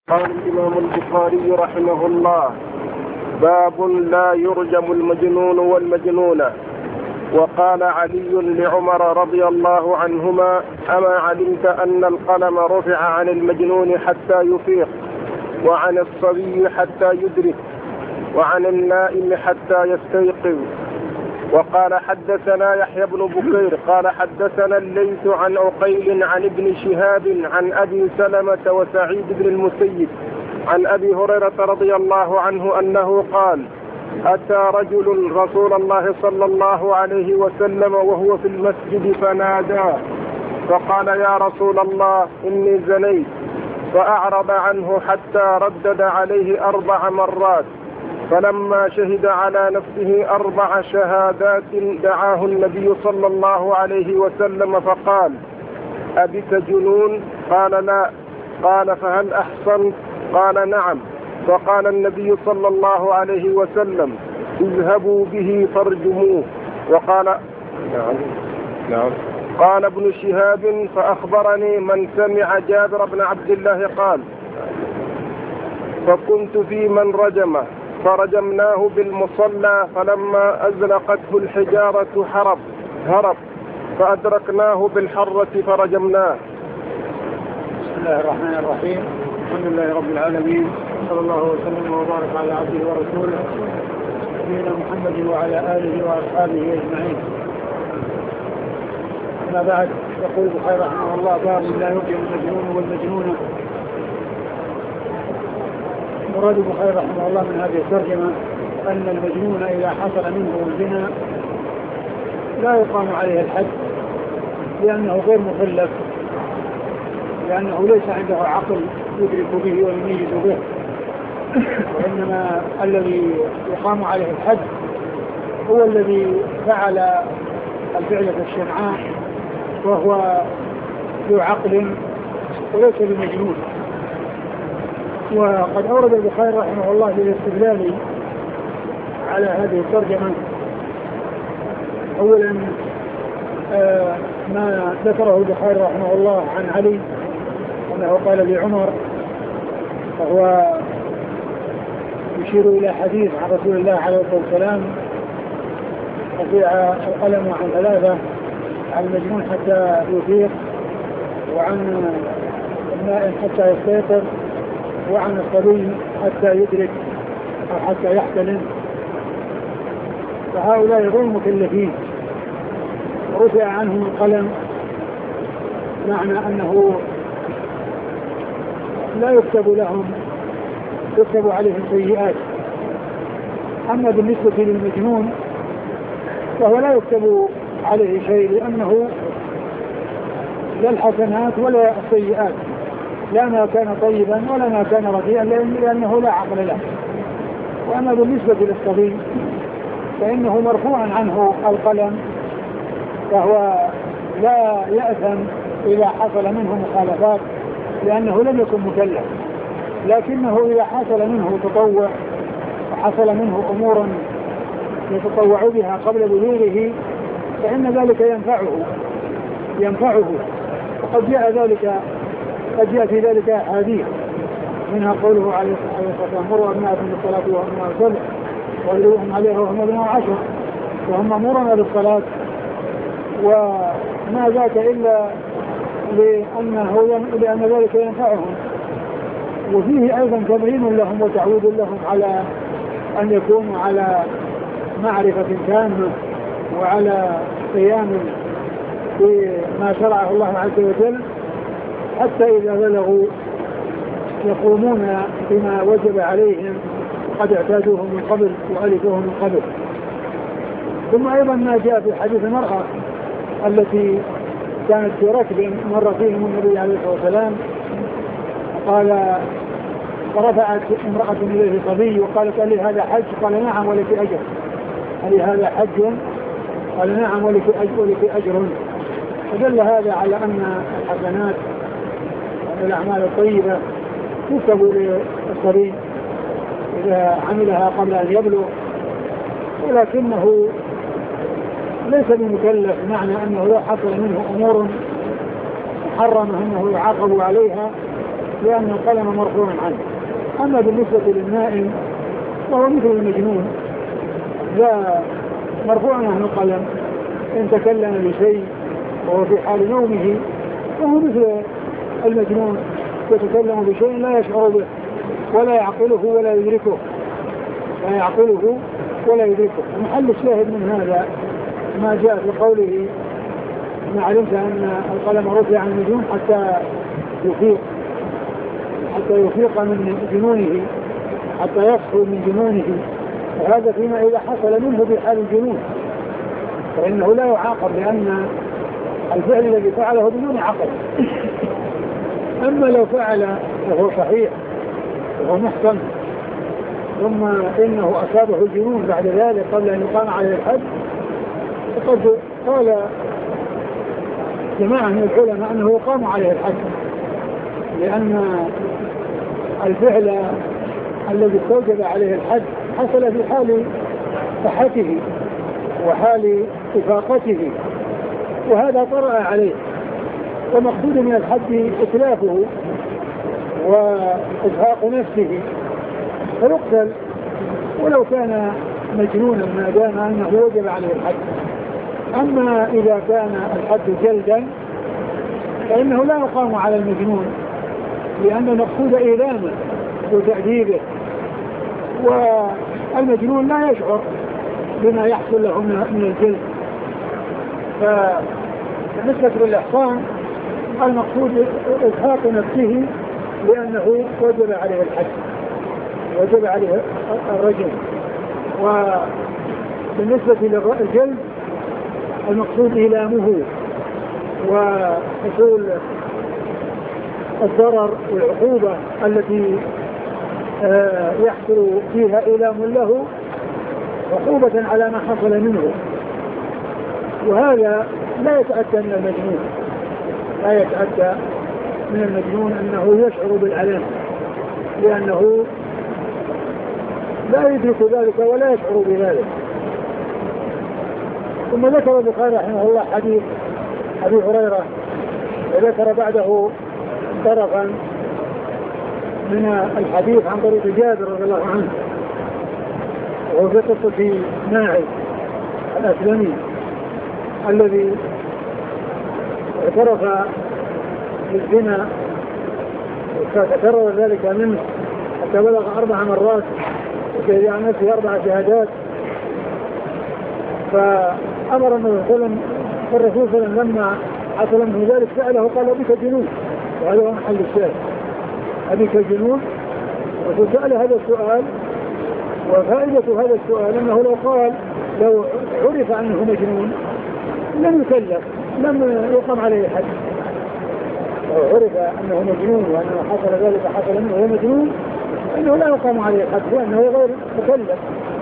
قال الإمام البخاري رحمه الله: باب لا يرجم المجنون والمجنونة. وقال علي لعمر رضي الله عنهما: أما علمت أن القلم رفع عن المجنون حتى يفيق، وعن الصبي حتى يدرك، وعن النائم حتى يستيقظ. وقال حدثنا يحيى بن بكير قال حدثنا الليث عن عقيل عن ابن شهاب عن أبي سلمة وسعيد بن المسيب عن أبي هريرة رضي الله عنه أنه قال: أتى رجل رسول الله صلى الله عليه وسلم وهو في المسجد فناداه فقال: يا رسول الله إني زنيت. فأعرض عنه حتى ردد عليه 4 مرات، فلما شهد على نفسه 4 شهادات دعاه النبي صلى الله عليه وسلم فقال: أبك جنون؟ قال: لا. قال: فهل أحصنت؟ قال: نعم. فقال النبي صلى الله عليه وسلم: اذهبوا به فارجموه. وقال نعم. قال ابن شهاب: فأخبرني من سمع جابر بن عبد الله قال: فكنت في من رجمه فرجمناه بالمصلى، فلما أزلقته الحجارة هرب فأدركناه بالحرة فرجمناه. بسم الله الرحمن الرحيم. الحمد لله رب العالمين، صلى الله وسلم وبارك على عبده ورسوله نبينا محمد وعلى آله وأصحابه أجمعين. أما بعد، يقول البخاري رحمه الله: باب لا يرجم المجنون والمجنونة. مراد البخاري رحمه الله من هذه الترجمة أن المجنون إذا حصل منه الزنا لا يقام عليه الحد، لأنه غير مكلف، لأنه ليس عنده عقل يدرك به ويميز به، وإنما الذي يقام عليه الحد هو الذي فعل الفعلة الشنعاء وهو ذو عقل وليس بمجنون. وقد أورد البخاري رحمه الله للاستدلال على هذه الترجمة أولا ما ذكره البخاري رحمه الله عن علي أنه قال لعمر، فهو يشير إلى حديث عن رسول الله عليه الصلاة والسلام: رفع القلم عن 3، عن المجنون حتى يفيق، وعن النائم حتى يستيقظ، وعن الصبي حتى يدرك أو حتى يحتلم. فهؤلاء غير مكلفين، رفع عنهم القلم، معنى أنه لا يكتب عليهم سيئات. أما بالنسبة للمجنون فهو لا يكتب عليه شيء، لأنه لا الحسنات ولا السيئات، لا ما كان طيبا ولا ما كان رديئا، لأنه لا عقل له. وأما بالنسبة للصبي فإنه مرفوع عنه القلم، فهو لا يأثم إذا حصل منه مخالفات، لأنه لم يكن مكلف. لكنه إذا حصل منه تطوع وحصل منه أمور يتطوع بها قبل بلوغه فإن ذلك ينفعه. وقد جاء في ذلك أحاديث، منها قوله عليه الصلاة والسلام: مروا أبناءكم بالصلاة وهم أبناء 7 واضربوهم عليها وهم أبناء 10. فهم مأمورون بالصلاة، وما ذاك إلا لأن ذلك ينفعهم، وفيه أيضا تمرين لهم وتعويد لهم على أن يكونوا على معرفة تامة وعلى قيام بما شرعه الله عز وجل، حتى إذا بلغوا يقومون بما وجب عليهم قد اعتادوه من قبل وألفوه من قبل. ثم أيضا ما جاء في حديث المرأة التي كانت في ركب مر فيهم النبي عليه الصلاة والسلام، قال: فرفعت امرأة إليه صبي وقالت: ألي هذا حج؟ قال: نعم ولك أجر. ألي هذا حج؟ قال: نعم ولك أجر. فدل هذا على أن الحسنات والأعمال الطيبة تكتب للصبي إذا عملها قبل أن يبلغ، ولكنه ليس بمكلف، معنى أنه لو حصل منه أمور محرمة أنه يعاقب عليها، لأن القلم مرفوع عنه. أما بالنسبة للنائم وهو مثل المجنون لا مرفوع عنه القلم إن تكلم بشيء وهو في حال نومه، وهو مثل المجنون يتكلم بشيء لا يشعر به ولا يعقله ولا يدركه، لا يعقله ولا يدركه. محل الشاهد من هذا ما جاء في قوله ما علمت أن القلم رفع عن المجنون حتى يفيق من جنونه، حتى يصحو من جنونه، وهذا فيما إذا حصل منه بحال الجنون، فإنه لا يعاقب لأن الفعل الذي فعله بدون عقل. أما لو فعل وهو صحيح وهو محصن ثم إنه أصابه الجنون بعد ذلك قبل أن يقام عليه الحد، فقد قال جماعة من العلماء أنه يقام عليه الحد، لأن الفعل الذي استوجب عليه الحد حصل في حال صحته وحال إفاقته، وهذا طرأ عليه، ومقصود من الحد إتلافه وإزهاق نفسه فيقتل ولو كان مجنونا ما دام أنه وجب عليه الحد. أما إذا كان الحد جلدا فإنه لا يقام على المجنون، لأن المقصود إيلامه وتأديبه، والمجنون لا يشعر بما يحصل له من الجلد. فبالنسبة للإحصان المقصود إزهاق نفسه لأنه وجب عليه الحد، وجب عليه الرجم. وبالنسبة للجلد المقصود إيلامه وحصول الضرر والعقوبة التي يحصل فيها إيلام له عقوبة على ما حصل منه، وهذا لا يتأتى من المجنون، لا يتأتى من المجنون أنه يشعر بالألم، لأنه لا يدرك ذلك ولا يشعر بذلك. ثم ذكر البخاري رحمه الله حديث أبي هريرة، وذكر بعده طرفا من الحديث عن طريق جابر رضي الله عنه، وهو في قصة ماعز الأسلمي الذي اعترف بالزنا فتكرر ذلك منه حتى بلغ 4 مرات وشهد عن نفسه 4 شهادات. فأمر النبي صلى الله عليه وسلم الرسول صلى الله عليه وسلم لما حصل منه ذلك سأله قال أبيك جنون، وهذا هو محل الشاهد، أبيك جنون. الرسول سأل هذا السؤال، وفائدة هذا السؤال أنه لو عرف أنه مجنون لم يكلف، لم يقام عليه حد. لو عرف أنه مجنون وأنه حصل ذلك حصل منه هو مجنون أنه لا يقام عليه حد لأنه غير مكلف.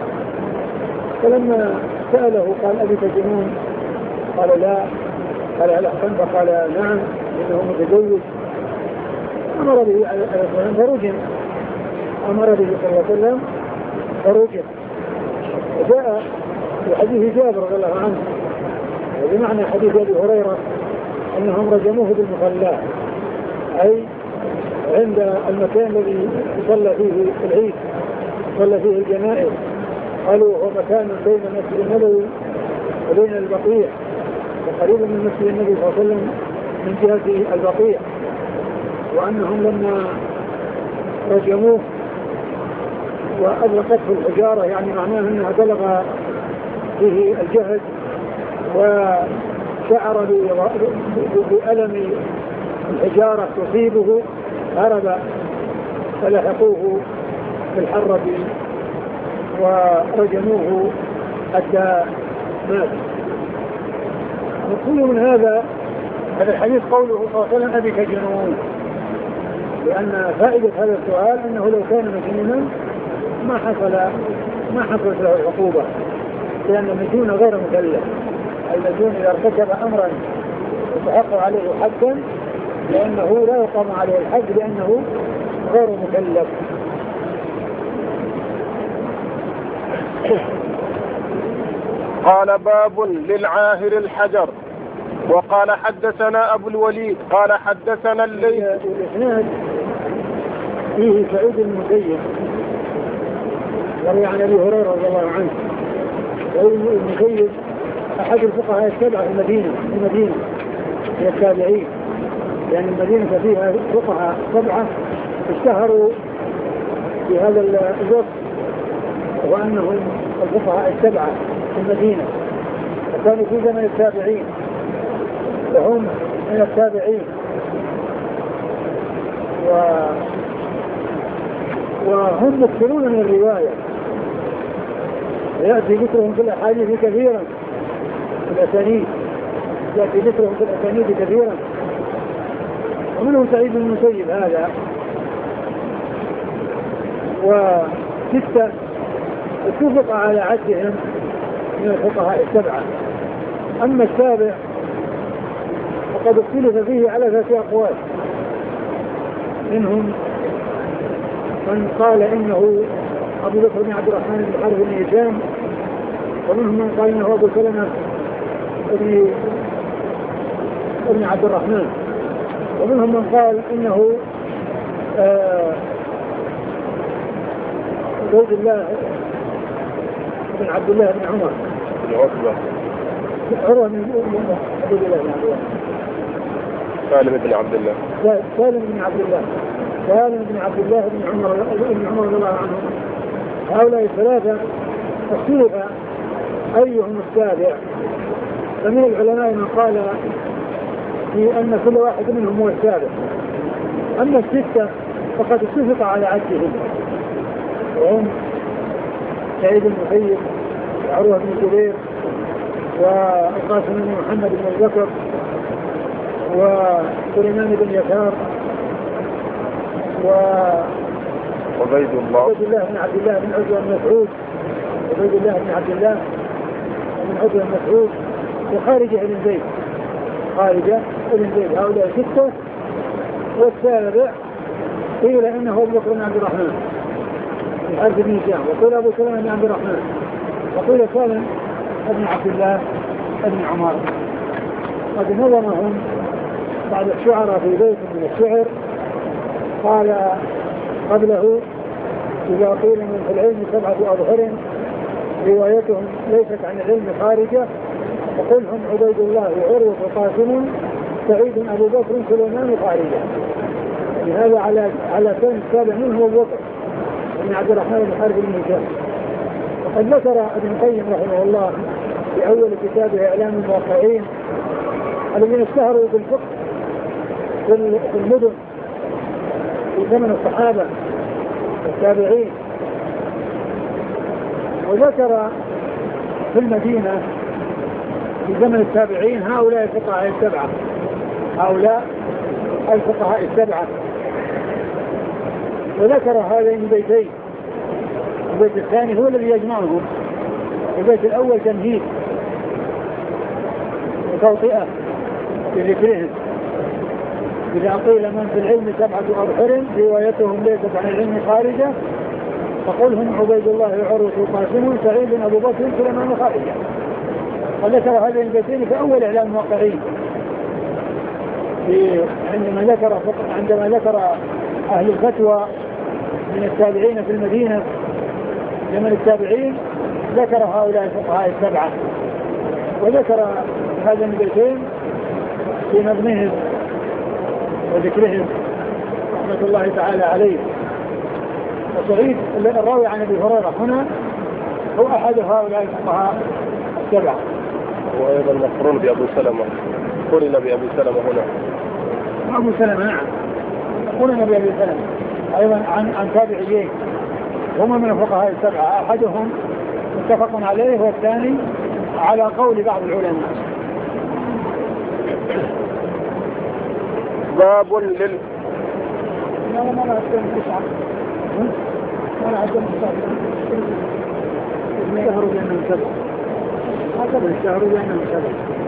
فلما سأله قال أبيك جنون؟ قال لا. قال هل أحسن؟ فقال نعم إنه متزوج. أمر به عليه الصلاة والسلام فرجم، أمر به صلى الله عليه وسلم فرجم. وجاء في حديث جابر رضي الله عنه بمعنى حديث أبي هريرة أنهم رجموه بالمصلى، أي عند المكان الذي يصلى فيه العيد، صلى فيه الجنائز. قالوا هو مكان بين المسجد النبوي وبين البقيع، وقريب من مسجد النبي صلى الله عليه وسلم من جهة البقيع، وأنهم لما رجموه وأدركته الحجارة يعني معناه أنها بلغ به الجهد وشعر بألم الحجارة تصيبه هرب، فلحقوه بالحرة ورجموه حتى مات. نقول من هذا الحديث قوله صلى الله عليه وسلم أبيك جنون، لأن فائدة هذا السؤال أنه لو كان مجنونا ما حصلت له العقوبة، لأن المجنون غير مكلف. المجنون إذا ارتكب أمرا يستحق عليه حدا لأنه لا يقام عليه الحد لأنه غير مكلف. قال باب للعاهر الحجر. وقال حدثنا أبو الوليد قال حدثنا الليث. الإسناد فيه سعيد المسيب وروي عن أبي هريرة رضي الله عنه. سعيد المسيب أحد الفقهاء السبعة في المدينة من التابعين، لأن المدينة فيها فقهاء سبعة اشتهروا بهذا الوصف، وأنهم الفقهاء السبعة في المدينة، وكانوا في زمن التابعين وهم من التابعين، وهم مكثرون من الرواية، يأتي ذكرهم في الأحاديث كثيرا في الأسانيد، يأتي ذكرهم في الأسانيد كثيرا. ومنه سعيد المسيب هذا، وستة اتفق على عدهم من الفقهاء السبعة. أما السابع فقد اختلف فيه على 3 أقوال، منهم من قال إنه أبو بكر بن عبد الرحمن بن الحارث بن هشام، ومنهم من قال إنه أبو سلمة بن عبد الرحمن، ومنهم من قال إنه عبيد الله بن عبد الله بن عمر بن عتبة، عروة بن عبيد الله بن عبد الله، سالم بن عبد الله بن عمر رضي الله عنه. هؤلاء الثلاثة اختلف أيهم السابع، فمن العلماء من قال في أن كل واحد منهم هو السابع. أما الستة فقد اتفق على عدهم، وهم سعيد المسيب وعروة بن الزبير والقاسم بن محمد بن بكر وسليمان بن يسار وعبيد الله بن عبد الله بن عتبة بن مسعود، عبيد الله بن عبد الله بن عتبة بن مسعود، وخارجة بن زيد، هؤلاء 6. والسابع قيل انه ابو بكر بن عبد الرحمن بن الحارث بن هشام، وقيل ابو سلمة بن عبد الرحمن، وقيل سالم بن عبد الله بن عمر. قد نظمهم بعض الشعراء في بيت من الشعر قال قبله: إذا قيل من في العلم 7 أظهر روايتهم ليست عن العلم خارجة، فقل هم عبيد الله وعروة وقاسم سعيد أبو بكر سليمان خارجة. لهذا على كون السابع منه أبو بكر بن عبد الرحمن بن الحارث بن هشام. وقد ذكر ابن القيم رحمه الله في أول كتابه إعلام الموقعين الذين اشتهروا بالفقه في المدن في زمن الصحابة والتابعين، وذكر في المدينة في زمن التابعين هؤلاء الفقهاء السبعة، وذكر هذين البيتين. البيت الثاني هو الذي يجمعهم، البيت الأول تمهيد وتوطئة لذكرهم: إذا قيل من في العلم 7 أظهر روايتهم ليست عن العلم خارجة، فقل هم عبيد الله وعروة وقاسم سعيد أبو بكر سليمان خارجة. وذكر هذين البيتين في أول إعلام الموقعين عندما ذكر أهل الفتوى من التابعين في المدينة زمن التابعين، ذكر هؤلاء الفقهاء السبعة، وذكر هذين البيتين في نظمهم وذكرهم رحمة الله تعالى عليه. وسعيد الراوي عن أبي هريرة هنا هو أحد هؤلاء الفقهاء السبعة. وأيضا مقرون بأبو سلمة، قرن بأبي سلمة هنا. أبو سلمة نعم، قرن بأبي سلمة أيضا عن تابعيين هم من الفقهاء السبعة، أحدهم متفق عليه والثاني على قول بعض العلماء. باب الشهر بأنهم سبع، الشهر بأنهم سبع،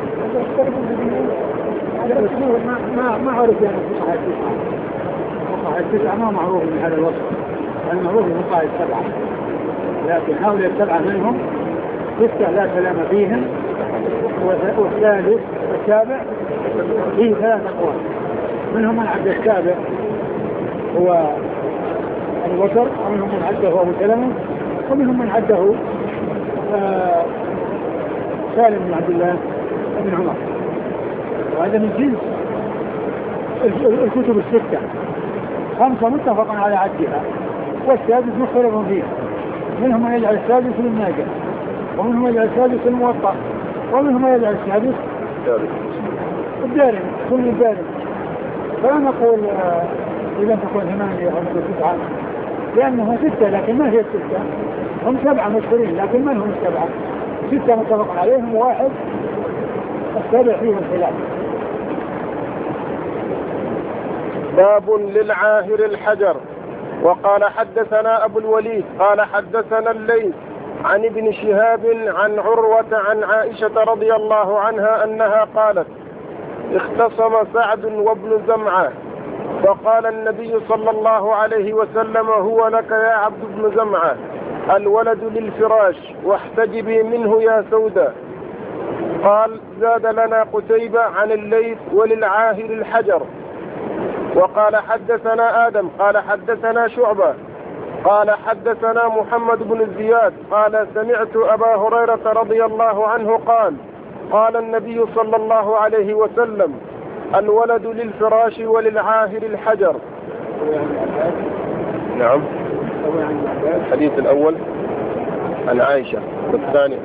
ما عرف يعني فقهاء التسعة ما معروف من هذا الوصف، المعروف فقهاء السبعة، لكن هؤلاء السبعة منهم 6 لا كلام فيهم، والثالث والسابع فيه 3 أقوال. منهم من عبد السابع هو أبو بكر، ومنهم من عده أبو سلمة، ومنهم من عده سالم بن عبد الله بن عمر. وهذا من جنس الكتب الستة، 5 متفق على عدها، والسادس مختلف فيه. منهم من يجعل السادس للناجح، ومنهم من يجعل السادس للموطأ، ومنهم من يجعل السادس الدارم، كل الدارم. فلا نقول إذا تكون 8 أو 9، لأنها 6 لكن ما هي 6، هم 7 مشهورين لكن من هم 7؟ 6 متفق عليهم، واحد السابع فيهم خلاف. باب للعاهر الحجر. وقال حدثنا أبو الوليد قال حدثنا الليث عن ابن شهاب عن عروة عن عائشة رضي الله عنها أنها قالت: اختصم سعد وابن زمعة، فقال النبي صلى الله عليه وسلم: هو لك يا عبد بن زمعة، الولد للفراش، واحتجبي منه يا سودة. قال: زاد لنا قتيبة عن الليث: وللعاهر الحجر. وقال حدثنا آدم قال حدثنا شعبة قال حدثنا محمد بن زياد قال: سمعت أبا هريرة رضي الله عنه قال: قال النبي صلى الله عليه وسلم: الولد للفراش وللعاهر الحجر. نعم. الحديث الأول عن عائشة، والثاني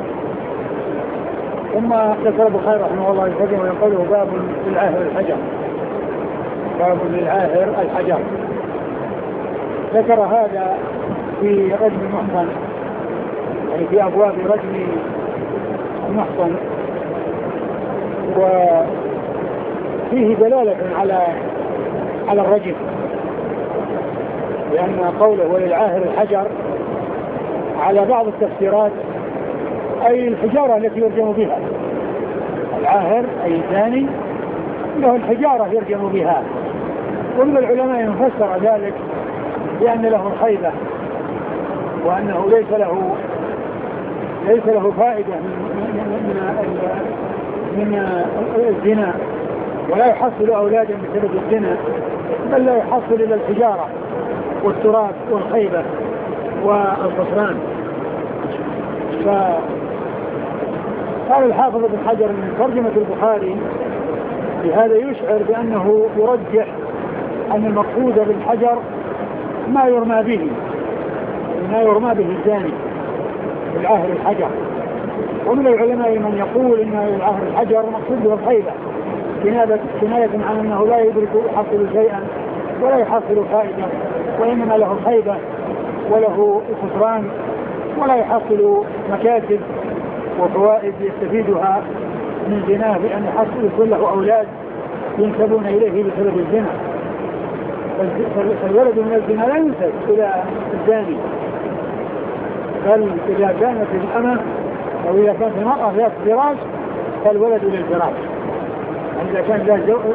ثم ذكر البخاري رحمه الله يفهم ويقوله: باب للعاهر الحجر. باب للعاهر الحجر. ذكر هذا في رجم المحصن، يعني في أبواب رجم المحصن، وفيه دلالة على الرجم، لأن قوله وللعاهر الحجر على بعض التفسيرات أي الحجارة التي يرجم بها. العاهر أي الثاني له الحجارة يرجم بها. ومن العلماء من فسر ذلك بأن له الخيبة، وأنه ليس له فائدة من الزنا، ولا يحصل أولادا بسبب الزنا، بل لا يحصل إلى الحجارة والتراب والخيبة والخسران. فقال الحافظ ابن حجر من ترجمة البخاري بهذا يشعر بأنه يرجح أن المقصود بالحجر ما يرمى به الزاني، العاهر الحجر. ومن العلماء من يقول إن العاهر الحجر مقصود به الخيبة، كناية عن أنه لا يدرك يحصل شيئا ولا يحصل فائدة، وإنما له الخيبة وله خسران، ولا يحصل مكاسب وفوائد يستفيدها من زناه، بأن يحصل له أولاد ينسبون إليه بسبب الزنا. فالولد من الزنا لا ينسب إلى الزاني، بل إذا كانت الأمة أو إذا كانت المرأة ذات فراش فالولد للفراش. يعني إذا كان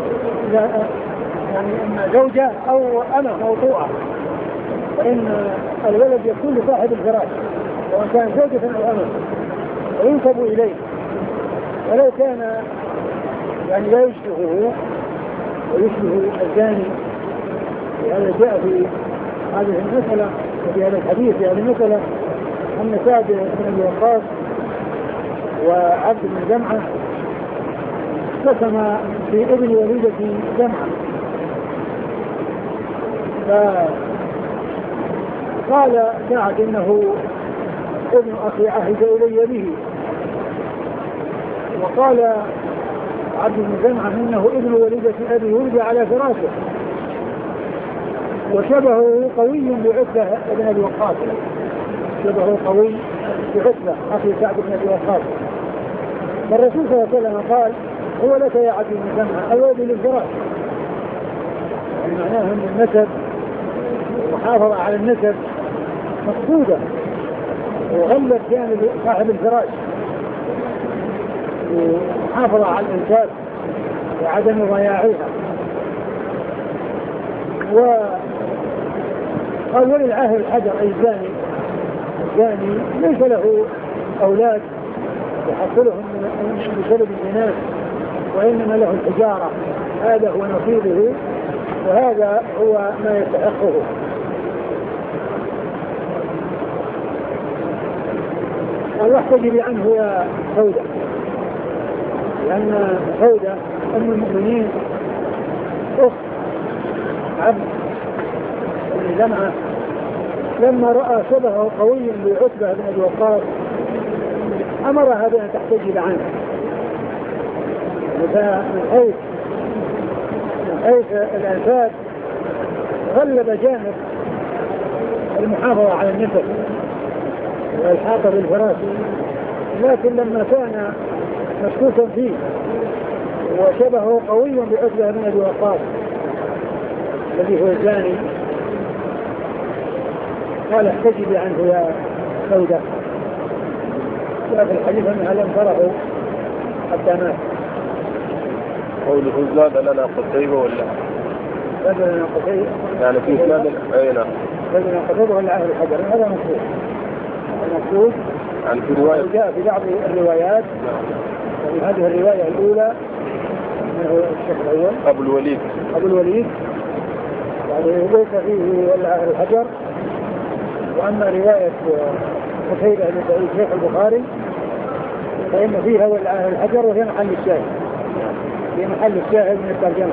يعني إما زوجة أو أمة موطوءة فإن الولد يكون لصاحب الفراش، وإن كان زوجة أو أمة وينسب إليه. ولو كان يعني لا يشبهه ويشبه الزاني، لهذا جاء في هذه المسألة وفي هذا الحديث في هذه المسألة أن سعد بن أبي وقاص وعبد بن زمعة قسم في ابن وليدة زمعة، فقال سعد إنه ابن أخي عهد إلي به، وقال عبد بن زمعة إنه ابن وليدة أبي ولد على فراشه، وشبهه قوي بعتبة بن أبي وقاص، شبهه قوي بعتبة أخي سعد بن أبي وقاص. فالرسول صلى الله عليه وسلم قال: هو لك يا عبد بن زمعة الولد للفراش، يعني معناه أن النسب المحافظة على النسب مقصودة، وغلب كان صاحب الفراش ومحافظة على الإنساب وعدم ضياعها. وقال: وللعاهر الحجر أي الزاني ليس له أولاد يحصلهم بسبب الزنا، وإنما له الحجارة، هذا هو نصيبه وهذا هو ما يستحقه. واحتجبي عنه يا سودة، لأن سودة أم المؤمنين أخت عبد بن جمعة لما رأى شبهه قوي بعتبة بن أبي وقاص أمرها بأن تحتجب عنه. من حيث الأنساب غلب جانب المحافظة على النسب والإحاطة بالفراش، لكن لما كان مشكوكا فيه وشبهه قوي بعتبة بن أبي وقاص الذي هو الزاني قال احتجبي عنه يا سودة. وفي الحديث أنها لم تره حتى مات. قوله زاد لنا قتيبة ولا زاد لنا قتيبة يعني في زاد أين زاد لنا قتيبة ولا أهل الحجر؟ هذا مفروض عن في رواية جاء في بعض الروايات. وفي هذه الرواية الأولى من هو الشيخ الأول أبو الوليد يعني ليس فيه ولا أهل الحجر. وأما رواية قتيبة بن سعيد شيخ البخاري فإن فيها ولا أهل الحجر وهي محل الشاهد من الترجمة.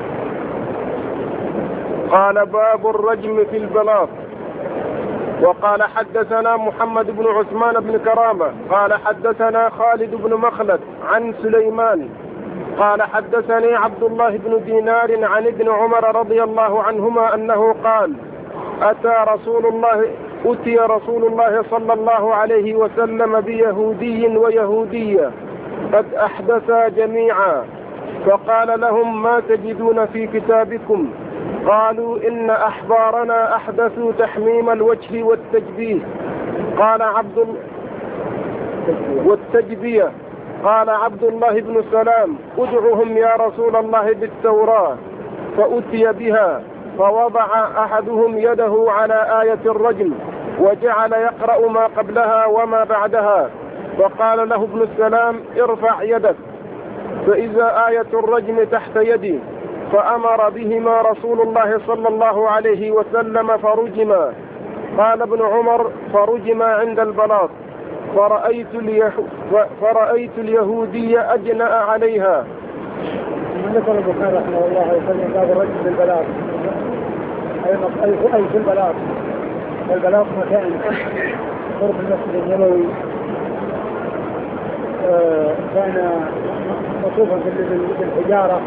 قال باب الرجم في البلاط. وقال حدثنا محمد بن عثمان بن كرامة قال حدثنا خالد بن مخلد عن سليمان قال حدثني عبد الله بن دينار عن ابن عمر رضي الله عنهما أنه قال أتي رسول الله صلى الله عليه وسلم بيهودي ويهودية قد أحدثا جميعا فقال لهم ما تجدون في كتابكم؟ قالوا إن أحبارنا أحدثوا تحميم الوجه والتجبية. قال عبد الله بن سلام ادعهم يا رسول الله بالتوراة. فأتي بها فوضع أحدهم يده على آية الرجم وجعل يقرأ ما قبلها وما بعدها، فقال له ابن السلام ارفع يدك، فإذا آية الرجم تحت يدي، فأمر بهما رسول الله صلى الله عليه وسلم فرجما. قال ابن عمر فرجما عند البلاط فرأيت اليهودي أجنأ عليها. من ذكر البخاري رحمه الله وسلم باب الرجم بالبلاط أي في البلاط. البلاط مكان قرب المسجد النبوي كان مصروفا بالحجارة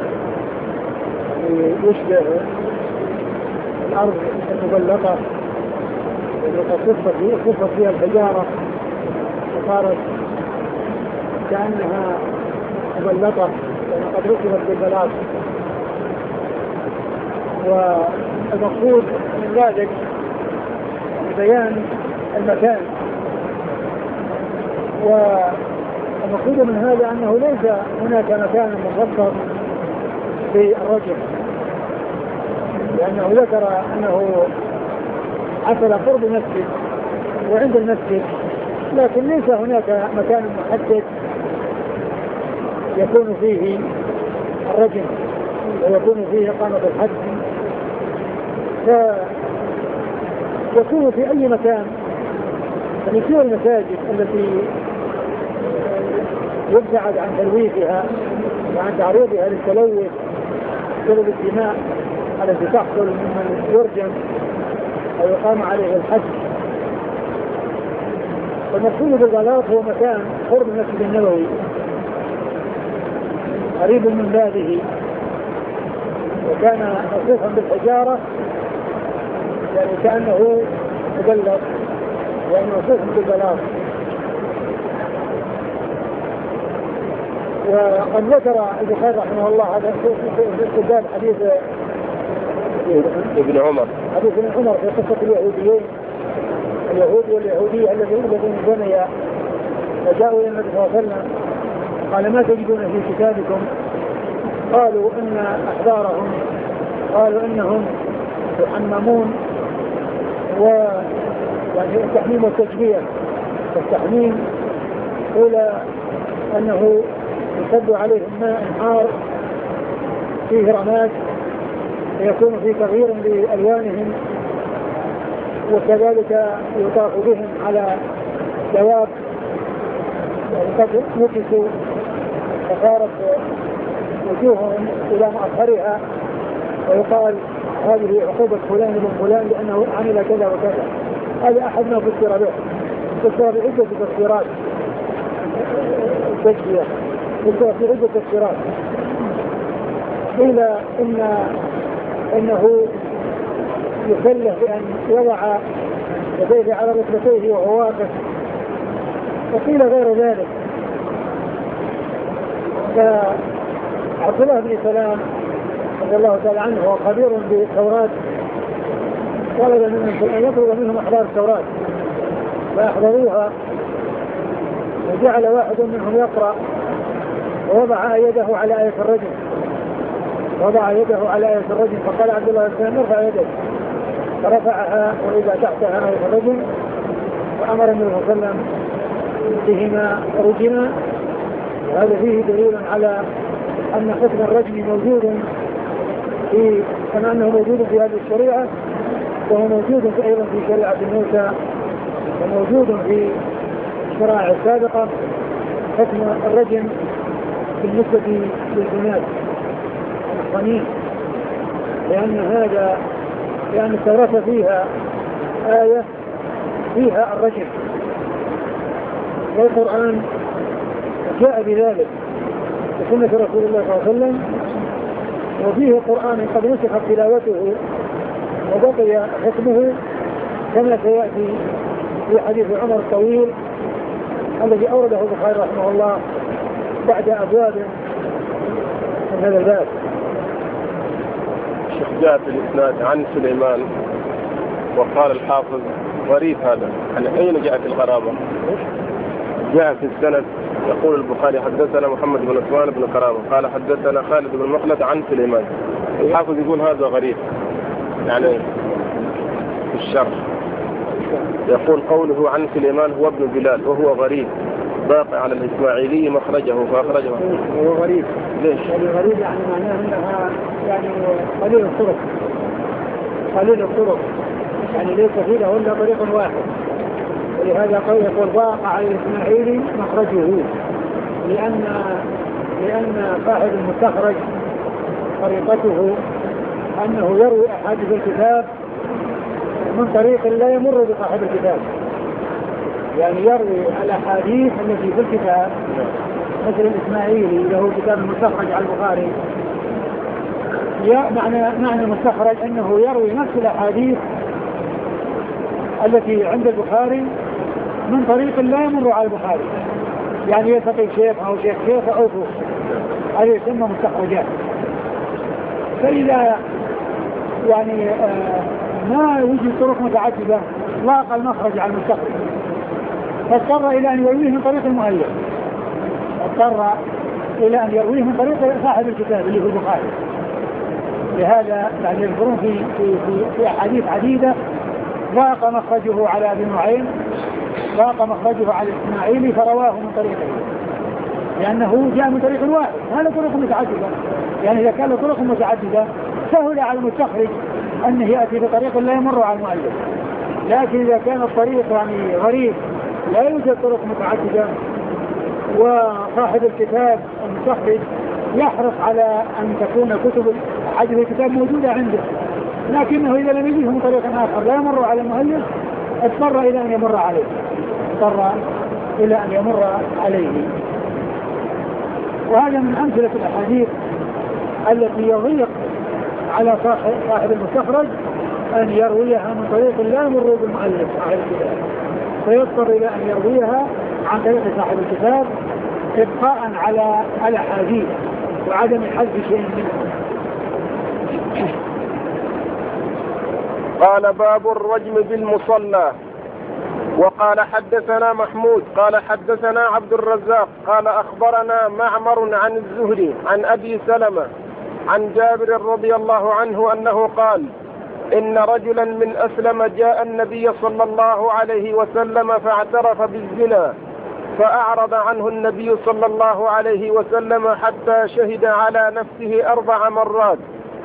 يشبه الأرض المبلطة صفت فيها الحجارة وصارت كأنها مبلطة وقد ركبت بالبلاط. والمقصود من ذلك بيان المكان. والمقصود من هذا أنه ليس هناك مكان مخصص للرجل، لأنه ذكر أنه حصل قرب المسجد وعند المسجد، لكن ليس هناك مكان محدد يكون فيه الرجل ويكون فيه إقامة الحد، فيكون في أي مكان. فنسير المساجد التي يبتعد عن تلويثها وعن تعريضها للتلوث بسبب الدماء التي تحصل ممن يرجم أو يقام عليه الحد. والمقصود بالبلاط هو مكان قرب المسجد النبوي قريب من بابه، وكان مصروفا بالحجارة يعني كأنه مبلط يعني مصروفا بالبلاط. وقد ذكر البخاري رحمه الله هذا في استدلال حديث ابن عمر في قصة اليهوديين، اليهود واليهودية الذين زنيا وجاءوا إلى النبي صلى الله عليه وسلم قال ما تجدون في كتابكم؟ قالوا إن أحبارهم قالوا إنهم يحممون يعني التحميم والتجبية. التحميم قيل أنه يصب عليهم ماء حار فيه رماد فيكون فيه تغيير بألوانهم، وكذلك يطاف بهم على دواب قد نكسوا فصارت وجوههم إلى مؤخرها ويقال هذه عقوبة فلان من فلان لأنه عمل كذا وكذا. هذا أحد ما فسر به، فسر بعدة تفسيرات التشبيه، فسر في عدة تفسيرات. قيل إنه يكلف بأن يضع يديه على ركبتيه وهو واقف، وقيل غير ذلك. فعبد الله بن سلام رضي الله تعالى عنه هو خبير بالتوراة، طلب منهم أن يطلب منهم إحضار التوراة فأحضروها، وجعل واحد منهم يقرأ ووضع يده على آية الرجم، وضع يده على آية الرجم، فقال عبد الله بن سلام ارفع يدك، فرفعها وإذا تحتها آية الرجم، وأمر النبي صلى الله عليه وسلم بهما رجما. وهذا فيه دليل على أن حكم الرجم موجود في كما أنه موجود في هذه الشريعة، وهو موجود أيضا في شريعة موسى، وموجود في الشرائع السابقة حكم الرجم بالنسبة للبنات المحصنين، لأن التوراة فيها آية فيها الرجم، والقرآن جاء بذلك بسنة رسول الله صلى الله عليه وسلم، وفيه قرآن قد نسخت تلاوته وبقي حكمه كما سيأتي في حديث عمر الطويل الذي أورده البخاري رحمه الله بعد أبواب من هذا الباب. الشيخ جاء في الإسناد عن سليمان وقال الحافظ غريب هذا، عن أين جاءت الغرابة؟ جاء في السند يقول البخاري حدثنا محمد بن عثمان بن كرامة قال حدثنا خالد بن مخلد عن سليمان. الحافظ يقول هذا غريب، يعني في الشرح يقول قوله عن سليمان هو ابن بلال وهو غريب باقي على الإسماعيلي مخرجه فأخرجه. هو غريب ليش؟ غريب يعني معناه أنها يعني قليل الطرق يعني ليس فيه له إلا طريق واحد، ولهذا يقول ضاق على الإسماعيلي مخرجه، لأن صاحب المستخرج طريقته أنه يروي أحاديث الكتاب من طريق لا يمر بصاحب الكتاب، يعني يروي الأحاديث التي في الكتاب مثل الإسماعيلي له كتاب المستخرج على البخاري، معنى المستخرج أنه يروي نفس الأحاديث التي عند البخاري من طريق لا يمر على البخاري، يعني يلتقي شيخ أو شيخ أو فوق، هذا يسمى مستخرجات. فإذا يعني ما يوجد طرق متعددة لاقى المخرج على المستخرج، فاضطر إلى أن يرويه من طريق المؤلف، صاحب الكتاب اللي في البخاري. لهذا يعني يذكرون في أحاديث عديدة ضاق مخرجه على ابن نعيم، ضاق مخرجه على الإسماعيلي فرواه من طريقه، لأنه جاء من طريق واحد. هذا طرق متعددة، يعني إذا كان طرق متعددة سهل على المستخرج أنه يأتي بطريق لا يمر على المؤلف، لكن إذا كان الطريق يعني غريب لا يوجد طرق متعددة وصاحب الكتاب المستخرج يحرص على أن تكون كتب حديث الكتاب موجودة عنده، لكنه إذا لم يجده من طريق آخر لا يمر على المؤلف اضطر إلى أن يمر عليه. وهذا من أمثلة الأحاديث التي يضيق على صاحب المستخرج أن يرويها من طريق لا يمر بالمؤلف صاحب الكتاب، فيضطر إلى أن يرويها عن طريق صاحب الكتاب ابقاء على الأحاديث وعدم حذف شيء منه. قال باب الرجم بالمصلى. وقال حدثنا محمود قال حدثنا عبد الرزاق قال أخبرنا معمر عن الزهري عن أبي سلمة عن جابر رضي الله عنه أنه قال إن رجلا من أسلم جاء النبي صلى الله عليه وسلم فاعترف بالزنا، فأعرض عنه النبي صلى الله عليه وسلم حتى شهد على نفسه 4 مرات،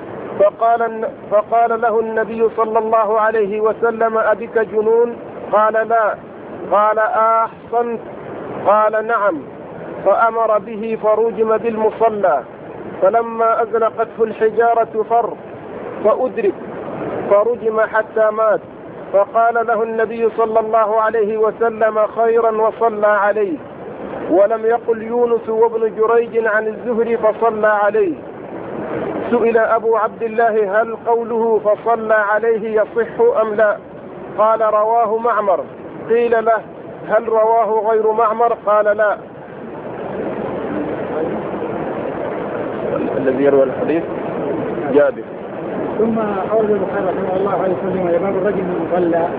فقال له النبي صلى الله عليه وسلم أبك جنون؟ قال لا. قال أحصنت؟ قال نعم. فأمر به فرجم بالمصلى، فلما أزلقته الحجارة فأدرك فرجم حتى مات. فقال له النبي صلى الله عليه وسلم خيرا وصلى عليه. ولم يقل يونس وابن جريج عن الزهري فصلى عليه. سئل أبو عبد الله هل قوله فصلى عليه يصح أم لا؟ قال رواه معمر. قيل له هل رواه غير معمر؟ قال لا. الذي يروي الحديث جابر. ثم أورد البخاري رحمه الله عليه وسلم إلى باب الرجل المصلى.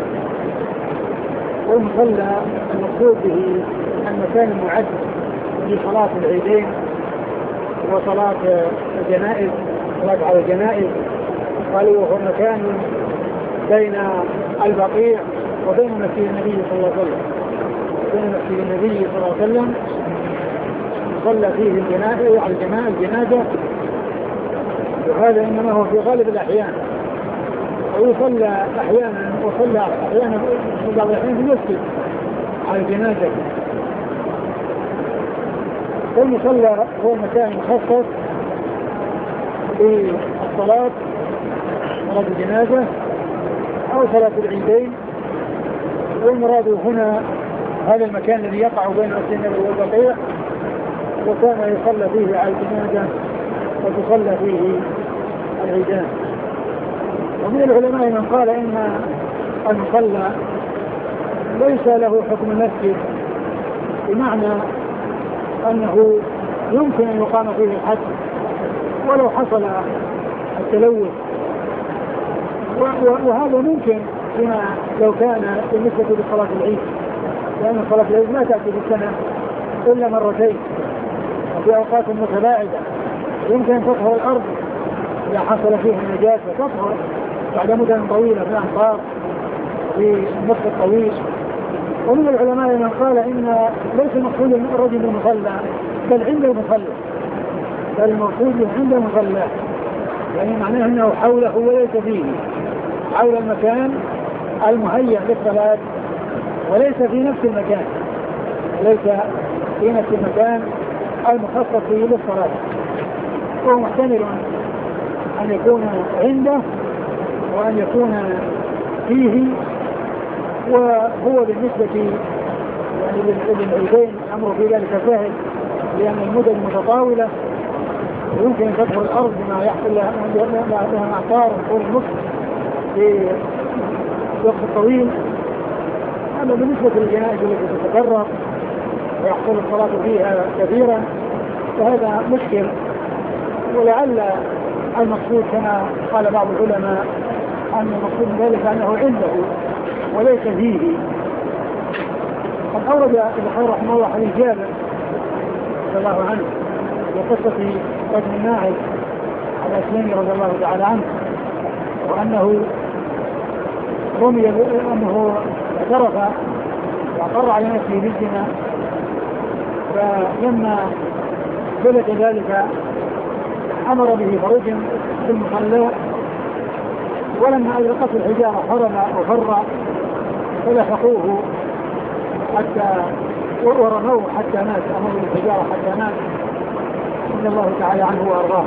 والمصلى المقصود به المكان المعد لصلاة العيدين وصلاة الجنائز، صلاة على الجنائز. قالوا وهو مكان بين البقيع وبين مسجد النبي صلى الله عليه وسلم، بين مسجد النبي صلى الله عليه وسلم صلى فيه الجنائز على الجنازة، وهذا إنما هو في غالب الأحيان، ويصلى أحيانا وصلى أحيانا في بعض الأحيان في المسجد على الجنازة. والمصلى هو مكان مخصص للصلاة، صلاة الجنازة أو صلاة العيدين. والمراد هنا هذا المكان الذي يقع بين مسجد والبقيع، وكان يصلى فيه على الجنازة وتصلى فيه العيدان. ومن العلماء من قال إن المصلى ليس له حكم المسجد، بمعنى أنه يمكن أن يقام فيه الحد ولو حصل التلوث، وهذا ممكن فيما لو كان بالنسبة لصلاة العيد، لأن صلاة العيد لا تأتي في السنة إلا مرتين وفي أوقات متباعدة، يمكن أن تطهر الأرض إذا حصل فيها النجاسة، تطهر بعد مدة طويلة في الأمطار في المدة الطويل. ومن العلماء من قال إن ليس المقصود الرجل المصلى بل عند المصلى، بل المقصود عند المصلى، يعني معناه أنه حوله وليس فيه، حول المكان المهيأ للصلاة وليس في نفس المكان، ليس في نفس المكان المخصص فيه للصلاة. وهو محتمل أن يكون عنده وأن يكون فيه. وهو بالنسبة يعني للعيدين الأمر في ذلك سهل، لأن المدد متطاولة ويمكن أن تدخل الأرض بما يحصل لها أعطار طول النصف في وقت طويل. أما بالنسبة للجنائز التي تتكرر ويحصل الصلاة فيها كثيرا فهذا مشكل. ولعل المقصود كما قال بعض العلماء أن المقصود من ذلك أنه عنده وليس فيه. قد أورد البخاري رحمه الله حديث جابر رضي الله عنه وقصة رجل الناعم على أسلمي رضي الله تعالى عنه، وأنه رمي أنه اعترف وأقر على نفسه بالزنا، فلما ثبت ذلك أمر به فرجم في المصلى، ولما أدركته الحجارة هرب وفر فلحقوه حتى ورموه حتى مات، أمر بالحجارة حتى مات، إن الله تعالى عنه وأرضاه.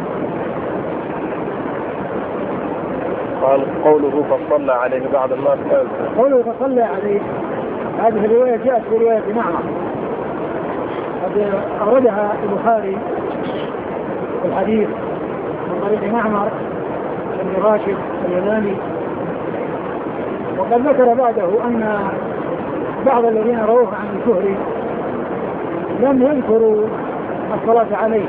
قال قوله فصلى عليه بعد الناس، قوله فصلى عليه هذه الرواية جاءت في رواية معمر قد أوردها البخاري في الحديث من طريق معمر بن راشد اليماني. وقد ذكر بعده أن بعض الذين رووه عن الزهري لم يذكروا الصلاة عليه،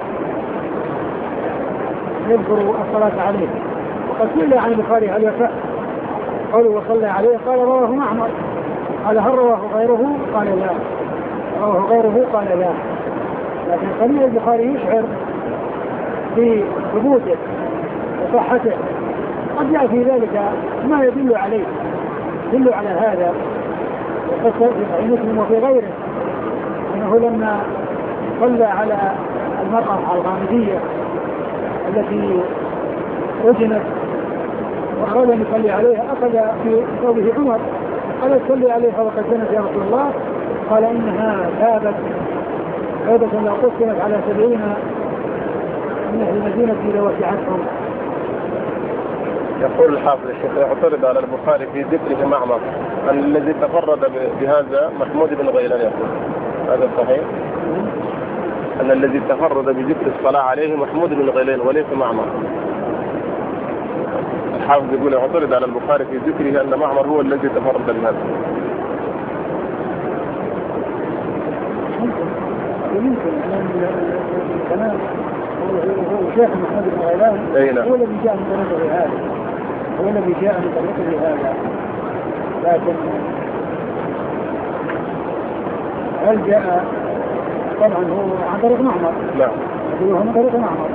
وقد سئل عن البخاري هل يصح قوله وصلى عليه؟ قال رواه معمر. قال هل رواه غيره؟ قال لا. رواه غيره؟ قال لا. لكن صحيح البخاري يشعر بثبوته وصحته، قد جاء في ذلك ما يدل عليه، يدل على هذا. وقد في صحيح مسلم وفي غيره انه لما صلى على المرأة الغامدية التي رجمت وأراد أن يصلي عليها، أخذ في ثوبه عمر قال صلي عليها وقد زنت يا رسول الله، قال إنها ثابت عودة لو قسمت على 70 من أهل المدينة إذا وسعتهم. يقول الحافظ الشيخ يعترض على البخاري في ذكره معمر أن الذي تفرد بهذا محمود بن غيلان، يقول هذا صحيح؟ أن الذي تفرد بذكر الصلاة عليه محمود بن غيلان وليس معمر. الحافظ يقول يعترض على البخاري في ذكره أن معمر هو الذي تفرد بهذا. يمكن الكلام هو شيخ محمود بن غيلان هو الذي جاء من طريقه هذا، هو الذي جاء من طريقه هذا. لكن هل جاء طبعا هو عن طريق معمر؟ لا، هو من طريق معمر.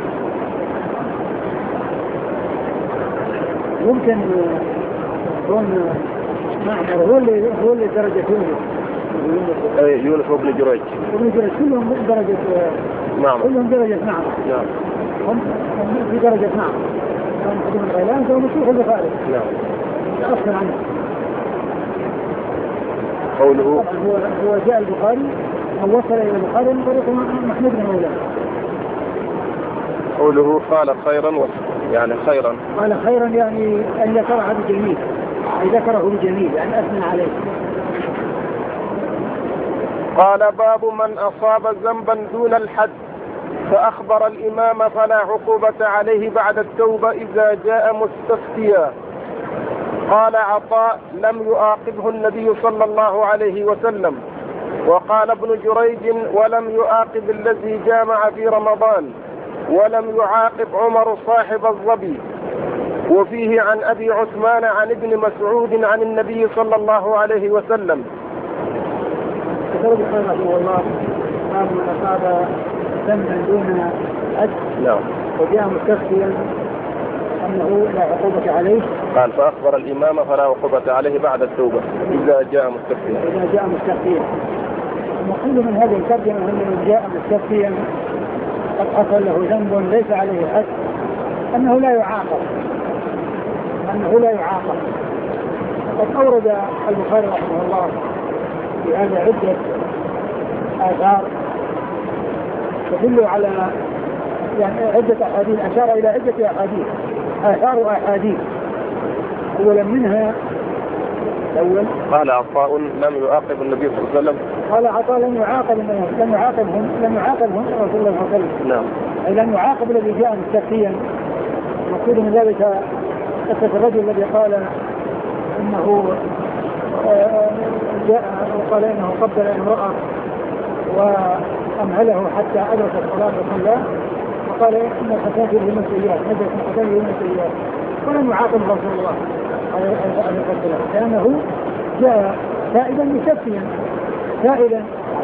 يمكن يكون معمر هو اللي درجة يونس وابن جريج كلهم درجة معمر، كلهم درجة معمر. نعم، هم في درجة معمر. كان محمود بن غيلان فهو مشيخ البخاري. نعم، تأخر عنه. قوله هو جاء البخاري أو وصل إلى البخاري من طريق محمود بن غيلان. قوله قال خيرا، يعني خيرا، قال خيرا يعني أن ذكرها بجميل، أي ذكره بجميل يعني أثنى عليه. قال باب من أصاب ذنبا دون الحد فأخبر الإمام فلا عقوبة عليه بعد التوبة إذا جاء مستفتيا. قال عطاء لم يعاقبه النبي صلى الله عليه وسلم. وقال ابن جريج ولم يعاقب الذي جامع في رمضان، ولم يعاقب عمر صاحب الظبي. وفيه عن أبي عثمان عن ابن مسعود عن النبي صلى الله عليه وسلم. كتب الخير رحمه الله قال من أصاب ذنبا دون حد وجاء مستفتيا أنه لا عقوبة عليه. قال فأخبر الإمام فلا عقوبة عليه بعد التوبة إذا جاء مستفتيا. إذا جاء مستفتيا. المقصود من هذه الترجمة أن من جاء مستفتيا قد حصل له ذنب ليس عليه حد أنه لا يعاقب، قد أورد البخاري رحمه الله في هذا عدة آثار تدل على يعني عدة أحاديث، أشار إلى عدة أحاديث، آثار وأحاديث. أولا منها قال عطاء لم يعاقب النبي صلى الله عليه وسلم. قال عطاء لم يعاقبهم رسول الله صلى الله عليه وسلم. نعم. أي لم يعاقب الذي جاء مستفتيا. المقصود من ذلك قصة الرجل الذي قال إنه جاء وقال إنه قبل امرأة وأمهله حتى أدرك الصلاة وصلى، وقال إن الحسن فيه من السيئات، نزلت الحسن فيه من السيئات، ولم يعاقب رسول الله عليه الصلاة والسلام لأنه جاء سائلا مستفتيا، سائلا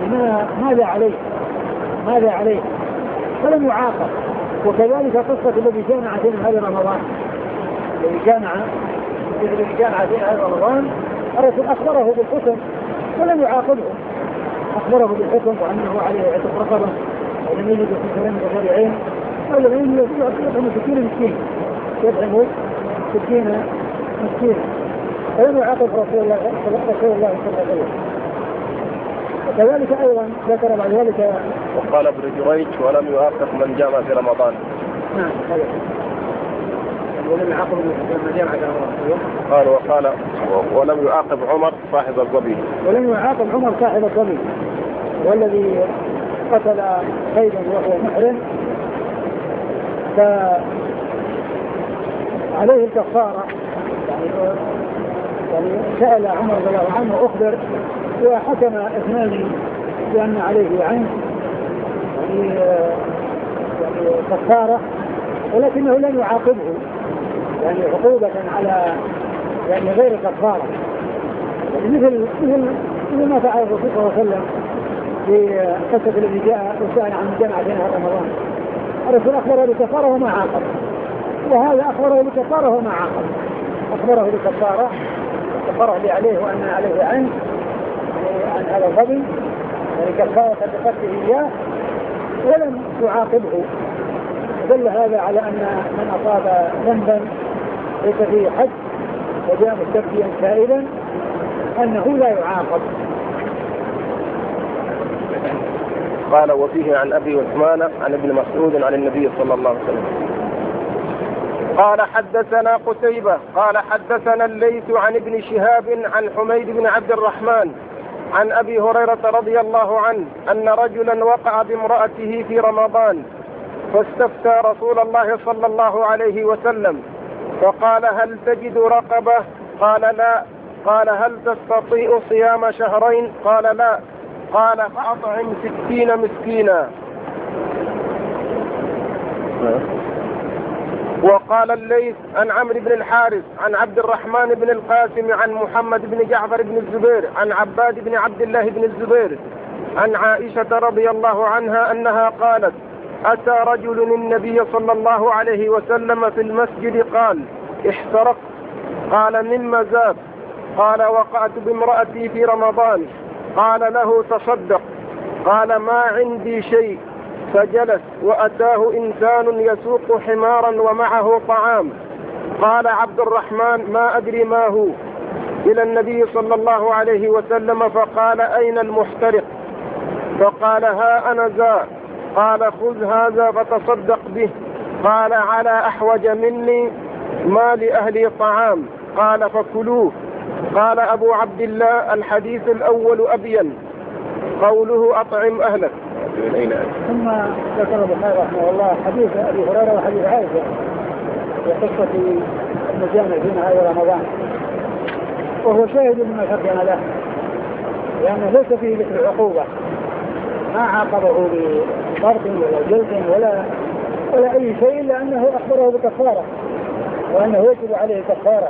ماذا عليه فلم يعاقب. وكذلك قصة الذي كان عدنا هذا رمضان، الذي كان عدنا هذا رمضان الرسول أخبره بالحكم ولم يعاقبه، أخبره بالحكم وأنه عليه عتق رقبة ولم يجد في كلام المتابعين ولم يجد يطعم 60 مسكين، يطعم 60 مسكين، فلم يعاقب رسول الله صلى الله عليه وسلم. وكذلك أيضا ذكر بعد ذلك وقال ابن جريج ولم يعاقب من جامع في رمضان. نعم ولم يعاقب من جامع في رمضان. وقال ولم يعاقب عمر صاحب الظبي. ولم يعاقب عمر صاحب الظبي والذي قتل قيدا وهو محرم، فعليه الكفارة. يعني سأل عمر رضي الله عنه وأخبر وحكم اثنان بأن عليه عين يعني كفارة، ولكنه لم يعاقبه يعني عقوبة على يعني غير كفارة، يعني مثل ما فعل الرسول صلى الله عليه وسلم في قصة الذي جاء وسأل عن جامعة في رمضان. الرسول أخبره بكفارة وما عاقب، وهذا أخبره بكفارة وما عاقب، أخبره بكفارة كفاره اللي عليه وأن عليه عين عن هذا الظبي يعني كفارة بقتله إياه ولم يعاقبه. دل هذا على أن من أصاب ذنبا ليس فيه حد وجاء مستفتيا سائلا أنه لا يعاقب. قال وفيه عن أبي عثمان عن ابن مسعود عن النبي صلى الله عليه وسلم. قال حدثنا قتيبة قال حدثنا الليث عن ابن شهاب عن حميد بن عبد الرحمن عن أبي هريرة رضي الله عنه أن رجلا وقع بامرأته في رمضان فاستفتى رسول الله صلى الله عليه وسلم فقال هل تجد رقبة؟ قال لا. قال هل تستطيع صيام شهرين؟ قال لا. قال فأطعم 60 مسكينا. وقال الليث عن عمرو بن الحارث عن عبد الرحمن بن القاسم عن محمد بن جعفر بن الزبير عن عباد بن عبد الله بن الزبير عن عائشة رضي الله عنها أنها قالت أتى رجل النبي صلى الله عليه وسلم في المسجد قال احترقت. قال مما ذاك؟ قال وقعت بامرأتي في رمضان. قال له تصدق. قال ما عندي شيء. فجلس وأتاه إنسان يسوق حمارا ومعه طعام. قال عبد الرحمن ما أدري ما هو إلى النبي صلى الله عليه وسلم فقال أين المحترق؟ فقال ها أنا ذا. قال خذ هذا فتصدق به. قال على أحوج مني ما لأهلي طعام. قال فكلوه. قال أبو عبد الله الحديث الأول أبين قوله أطعم أهلك. ثم ذكر البخاري رحمه الله حديث أبي هريرة وحديث عائشة وقصة المجامع في نهاية رمضان وهو شاهد مما ترجم له لأنه ليس فيه ذكر العقوبة ما عاقبه بضرب ولا جلد ولا أي شيء إلا أنه أخبره بكفارة وأنه يجب عليه كفارة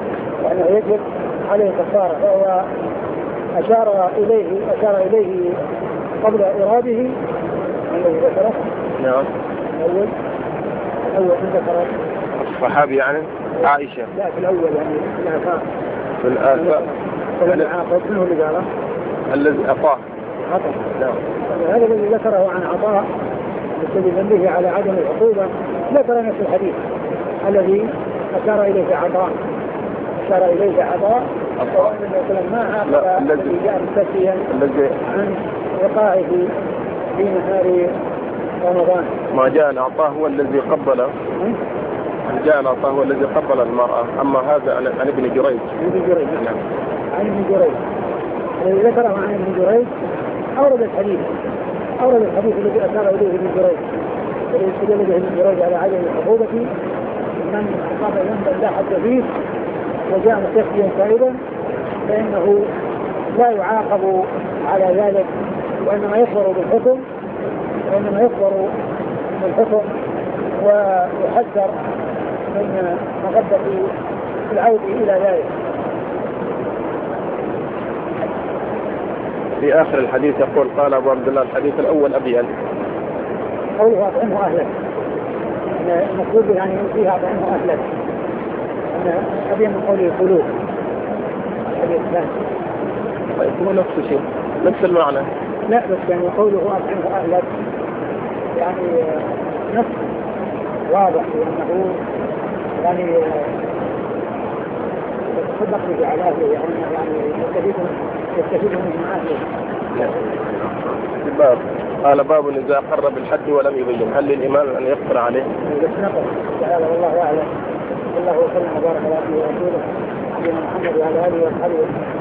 فهو أشار إليه قبل إراده الذي ذكره. نعم. أول من ذكره الصحابي يعني عائشة. لا في الأول يعني في الآثار فلن عاقب منه اللي قاله الذي أعطاه. نعم. هذا الذي ذكره عن عطاء مستدلا به على عدم العقوبة ذكر نفس الحديث الذي أشار إليه عطاء وأن مثلا ما عاقب الذي جاء مستفيا عن وقائه في نهار رمضان. ما جاء العطاء هو الذي قبل المرأة. أما هذا عن ابن جريج. عن ابن جريج الذي ذكره عن ابن جريج أورد الحديث الذي أشار إليه ابن جريج الذي استدل به ابن جريج على عدم العقوبة من أصاب ذنبا لا حد فيه وجاء مستفيا سائلا فإنه لا يعاقب على ذلك وإنما يصبر بالحكم ويحذر من مغبة العود إلى ذلك. في آخر الحديث يقول قال أبو عبد الله الحديث الأول أبين قوله أطعمه أهلك المقصود يعني فيها أطعمه أهلك أن أبين من قوله قلوب الحديث الثاني هو نفس الشيء نفس المعنى. لا بس يعني قوله أطعمه أهلك يعني نفس واضح لأنه يعني يتصدق به على أهله يعني يستفيد من أهله. قال باب إذا قر بالحد ولم يبين هل للإمام أن يقر عليه؟ تعالى والله أعلم. الله وسلم وبارك على رسوله محمد وعلى آله وصحبه